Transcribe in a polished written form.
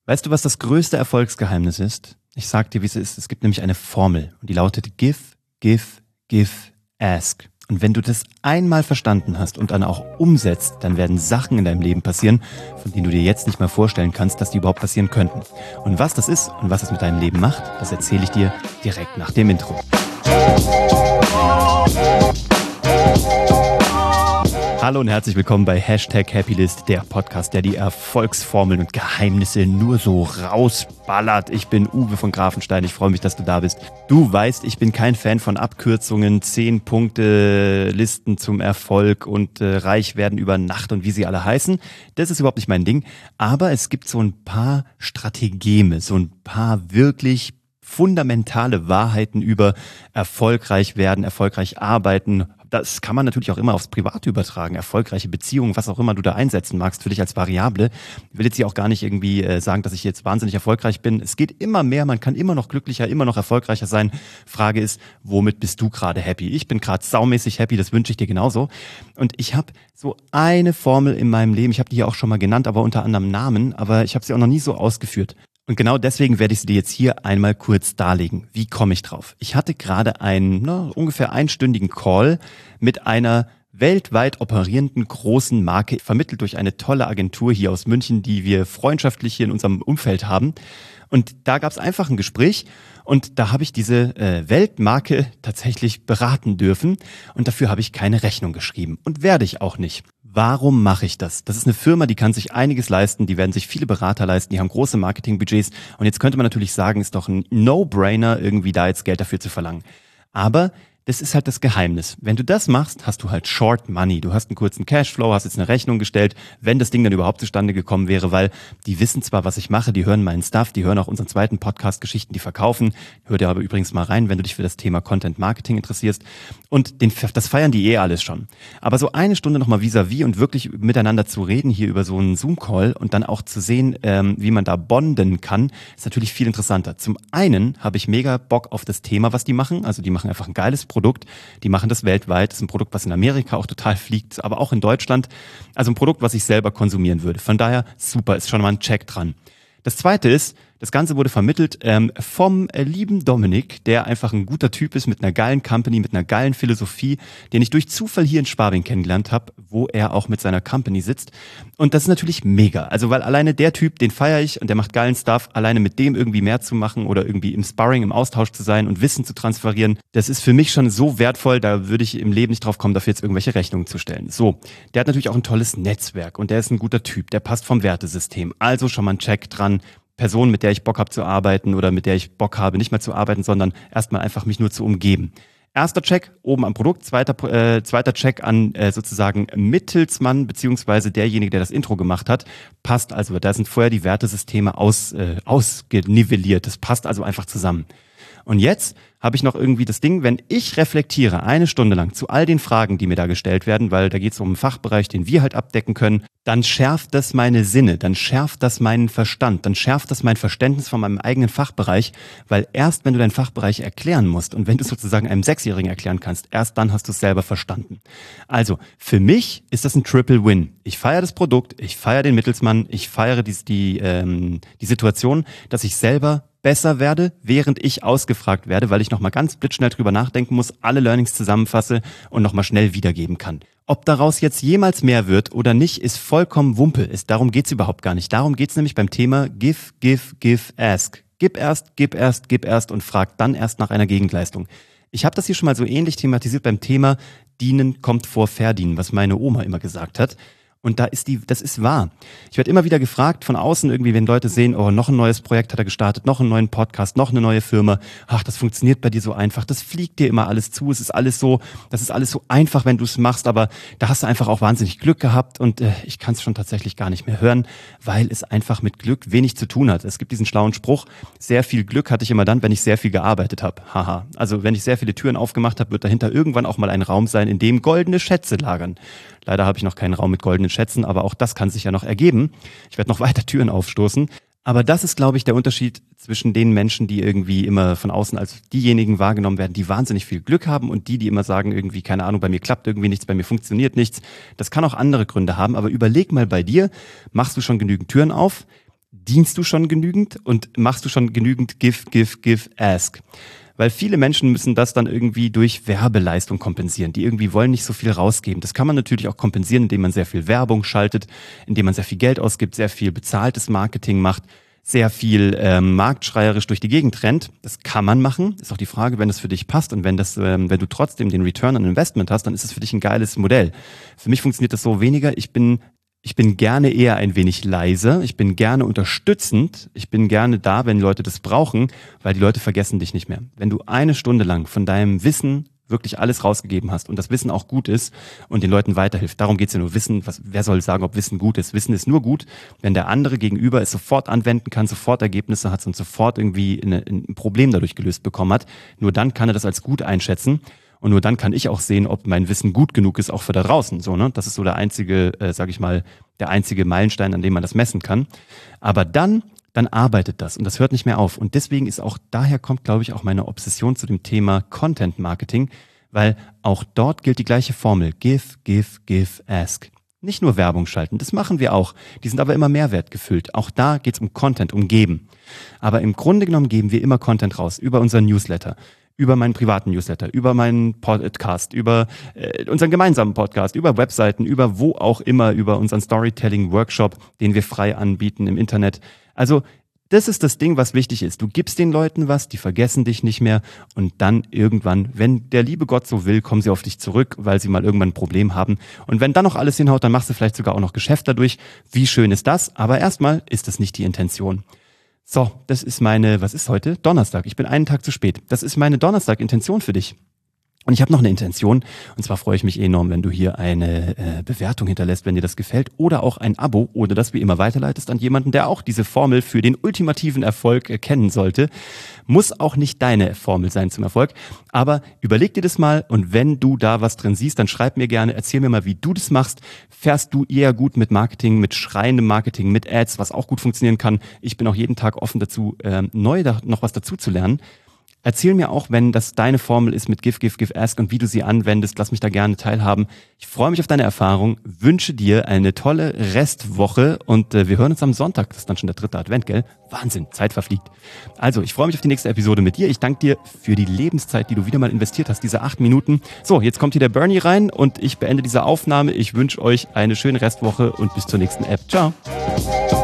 Weißt du, was das größte Erfolgsgeheimnis ist? Ich sag dir, wie es ist. Es gibt nämlich eine Formel und die lautet Give, Give, Give, Ask. Und wenn du das einmal verstanden hast und dann auch umsetzt, dann werden Sachen in deinem Leben passieren, von denen du dir jetzt nicht mal vorstellen kannst, dass die überhaupt passieren könnten. Und was das ist und was es mit deinem Leben macht, das erzähle ich dir direkt nach dem Intro. Hallo und herzlich willkommen bei #Happylist, der Podcast, der die Erfolgsformeln und Geheimnisse nur so rausballert. Ich bin Uwe von Grafenstein, ich freue mich, dass du da bist. Du weißt, ich bin kein Fan von Abkürzungen, 10-Punkte-Listen zum Erfolg und reich werden über Nacht und wie sie alle heißen. Das ist überhaupt nicht mein Ding, aber es gibt so ein paar Strategeme, so ein paar wirklich fundamentale Wahrheiten über erfolgreich werden, erfolgreich arbeiten. Das kann man natürlich auch immer aufs Private übertragen. Erfolgreiche Beziehungen, was auch immer du da einsetzen magst für dich als Variable. Ich will jetzt hier auch gar nicht irgendwie sagen, dass ich jetzt wahnsinnig erfolgreich bin. Es geht immer mehr, man kann immer noch glücklicher, immer noch erfolgreicher sein. Frage ist, womit bist du gerade happy? Ich bin gerade saumäßig happy, das wünsche ich dir genauso. Und ich habe so eine Formel in meinem Leben, ich habe die hier auch schon mal genannt, aber unter anderem Namen, aber ich habe sie auch noch nie so ausgeführt. Und genau deswegen werde ich sie dir jetzt hier einmal kurz darlegen. Wie komme ich drauf? Ich hatte gerade einen ungefähr einstündigen Call mit einer weltweit operierenden großen Marke, vermittelt durch eine tolle Agentur hier aus München, die wir freundschaftlich hier in unserem Umfeld haben. Und da gab es einfach ein Gespräch und da habe ich diese Weltmarke tatsächlich beraten dürfen und dafür habe ich keine Rechnung geschrieben und werde ich auch nicht. Warum mache ich das? Das ist eine Firma, die kann sich einiges leisten, die werden sich viele Berater leisten, die haben große Marketingbudgets und jetzt könnte man natürlich sagen, ist doch ein No-Brainer, irgendwie da jetzt Geld dafür zu verlangen. Aber das ist halt das Geheimnis. Wenn du das machst, hast du halt Short Money. Du hast einen kurzen Cashflow, hast jetzt eine Rechnung gestellt, wenn das Ding dann überhaupt zustande gekommen wäre, weil die wissen zwar, was ich mache, die hören meinen Stuff, die hören auch unseren zweiten Podcast Geschichten, die verkaufen. Hör dir aber übrigens mal rein, wenn du dich für das Thema Content Marketing interessierst. Und das feiern die alles schon. Aber so eine Stunde nochmal vis-à-vis und wirklich miteinander zu reden hier über so einen Zoom-Call und dann auch zu sehen, wie man da bonden kann, ist natürlich viel interessanter. Zum einen habe ich mega Bock auf das Thema, was die machen. Also die machen einfach ein geiles Produkt, die machen das weltweit, das ist ein Produkt, was in Amerika auch total fliegt, aber auch in Deutschland, also ein Produkt, was ich selber konsumieren würde. Von daher, super, ist schon mal ein Check dran. Das zweite ist, das Ganze wurde vermittelt vom lieben Dominik, der einfach ein guter Typ ist mit einer geilen Company, mit einer geilen Philosophie, den ich durch Zufall hier in Schwabing kennengelernt habe, wo er auch mit seiner Company sitzt. Und das ist natürlich mega. Also weil alleine der Typ, den feiere ich und der macht geilen Stuff, alleine mit dem irgendwie mehr zu machen oder irgendwie im Sparring, im Austausch zu sein und Wissen zu transferieren, das ist für mich schon so wertvoll, da würde ich im Leben nicht drauf kommen, dafür jetzt irgendwelche Rechnungen zu stellen. So, der hat natürlich auch ein tolles Netzwerk und der ist ein guter Typ, der passt vom Wertesystem. Also schon mal ein Check dran. Person, mit der ich Bock habe zu arbeiten oder mit der ich Bock habe, nicht mehr zu arbeiten, sondern erstmal einfach mich nur zu umgeben. Erster Check oben am Produkt, zweiter Check an sozusagen Mittelsmann beziehungsweise derjenige, der das Intro gemacht hat. Passt also, da sind vorher die Wertesysteme ausgenivelliert. Das passt also einfach zusammen. Und jetzt habe ich noch irgendwie das Ding, wenn ich reflektiere eine Stunde lang zu all den Fragen, die mir da gestellt werden, weil da geht es um einen Fachbereich, den wir halt abdecken können, dann schärft das meine Sinne, dann schärft das meinen Verstand, dann schärft das mein Verständnis von meinem eigenen Fachbereich, weil erst wenn du deinen Fachbereich erklären musst und wenn du es sozusagen einem 6-Jährigen erklären kannst, erst dann hast du es selber verstanden. Also für mich ist das ein Triple Win. Ich feiere das Produkt, ich feiere den Mittelsmann, ich feiere die Situation, dass ich selber besser werde, während ich ausgefragt werde, weil ich nochmal ganz blitzschnell drüber nachdenken muss, alle Learnings zusammenfasse und nochmal schnell wiedergeben kann. Ob daraus jetzt jemals mehr wird oder nicht, ist vollkommen Wumpe. Darum geht's überhaupt gar nicht. Darum geht's nämlich beim Thema Give, Give, Give, Ask. Gib erst, gib erst, gib erst und frag dann erst nach einer Gegenleistung. Ich habe das hier schon mal so ähnlich thematisiert beim Thema Dienen kommt vor Verdienen, was meine Oma immer gesagt hat. Und das ist wahr. Ich werde immer wieder gefragt von außen irgendwie, wenn Leute sehen, oh, noch ein neues Projekt hat er gestartet, noch einen neuen Podcast, noch eine neue Firma. Ach, das funktioniert bei dir so einfach. Das fliegt dir immer alles zu. Das ist alles so einfach, wenn du es machst. Aber da hast du einfach auch wahnsinnig Glück gehabt. Und ich kann es schon tatsächlich gar nicht mehr hören, weil es einfach mit Glück wenig zu tun hat. Es gibt diesen schlauen Spruch, sehr viel Glück hatte ich immer dann, wenn ich sehr viel gearbeitet habe. Haha. Also wenn ich sehr viele Türen aufgemacht habe, wird dahinter irgendwann auch mal ein Raum sein, in dem goldene Schätze lagern. Leider habe ich noch keinen Raum mit goldenen Schätzen, aber auch das kann sich ja noch ergeben. Ich werde noch weiter Türen aufstoßen. Aber das ist, glaube ich, der Unterschied zwischen den Menschen, die irgendwie immer von außen als diejenigen wahrgenommen werden, die wahnsinnig viel Glück haben und die immer sagen irgendwie, keine Ahnung, bei mir klappt irgendwie nichts, bei mir funktioniert nichts. Das kann auch andere Gründe haben, aber überleg mal bei dir, machst du schon genügend Türen auf? dienst du schon genügend und machst du schon genügend give, ask? Weil viele Menschen müssen das dann irgendwie durch Werbeleistung kompensieren. Die irgendwie wollen nicht so viel rausgeben. Das kann man natürlich auch kompensieren, indem man sehr viel Werbung schaltet, indem man sehr viel Geld ausgibt, sehr viel bezahltes Marketing macht, sehr viel marktschreierisch durch die Gegend rennt. Das kann man machen. Ist auch die Frage, wenn das für dich passt und wenn du trotzdem den Return on Investment hast, dann ist es für dich ein geiles Modell. Für mich funktioniert das so weniger. Ich bin gerne eher ein wenig leise. Ich bin gerne unterstützend. Ich bin gerne da, wenn Leute das brauchen, weil die Leute vergessen dich nicht mehr. Wenn du eine Stunde lang von deinem Wissen wirklich alles rausgegeben hast und das Wissen auch gut ist und den Leuten weiterhilft. Darum geht's ja nur. Wer soll sagen, ob Wissen gut ist? Wissen ist nur gut, wenn der andere gegenüber es sofort anwenden kann, sofort Ergebnisse hat und sofort irgendwie ein Problem dadurch gelöst bekommen hat. Nur dann kann er das als gut einschätzen. Und nur dann kann ich auch sehen, ob mein Wissen gut genug ist, auch für da draußen. So, ne? Das ist so der einzige, der einzige Meilenstein, an dem man das messen kann. Aber dann arbeitet das und das hört nicht mehr auf. Und deswegen daher kommt, glaube ich, auch meine Obsession zu dem Thema Content Marketing, weil auch dort gilt die gleiche Formel. Give, ask. Nicht nur Werbung schalten, das machen wir auch. Die sind aber immer Mehrwert gefüllt. Auch da geht's um Content, um Geben. Aber im Grunde genommen geben wir immer Content raus über unseren Newsletter, über meinen privaten Newsletter, über meinen Podcast, über unseren gemeinsamen Podcast, über Webseiten, über wo auch immer, über unseren Storytelling-Workshop, den wir frei anbieten im Internet. Also das ist das Ding, was wichtig ist. Du gibst den Leuten was, die vergessen dich nicht mehr und dann irgendwann, wenn der liebe Gott so will, kommen sie auf dich zurück, weil sie mal irgendwann ein Problem haben. Und wenn dann noch alles hinhaut, dann machst du vielleicht sogar auch noch Geschäft dadurch. Wie schön ist das? Aber erstmal ist das nicht die Intention. So, das ist was ist heute? Donnerstag. Ich bin einen Tag zu spät. Das ist meine Donnerstag-Intention für dich. Und ich habe noch eine Intention, und zwar freue ich mich enorm, wenn du hier eine Bewertung hinterlässt, wenn dir das gefällt, oder auch ein Abo, oder das wie immer weiterleitest an jemanden, der auch diese Formel für den ultimativen Erfolg kennen sollte. Muss auch nicht deine Formel sein zum Erfolg, aber überleg dir das mal und wenn du da was drin siehst, dann schreib mir gerne, erzähl mir mal, wie du das machst. Fährst du eher gut mit Marketing, mit schreiendem Marketing, mit Ads, was auch gut funktionieren kann? Ich bin auch jeden Tag offen dazu, noch was dazu zu lernen. Erzähl mir auch, wenn das deine Formel ist mit give, ask und wie du sie anwendest. Lass mich da gerne teilhaben. Ich freue mich auf deine Erfahrung, wünsche dir eine tolle Restwoche und wir hören uns am Sonntag. Das ist dann schon der 3. Advent, gell? Wahnsinn, Zeit verfliegt. Also, ich freue mich auf die nächste Episode mit dir. Ich danke dir für die Lebenszeit, die du wieder mal investiert hast, diese 8 Minuten. So, jetzt kommt hier der Bernie rein und ich beende diese Aufnahme. Ich wünsche euch eine schöne Restwoche und bis zur nächsten App. Ciao.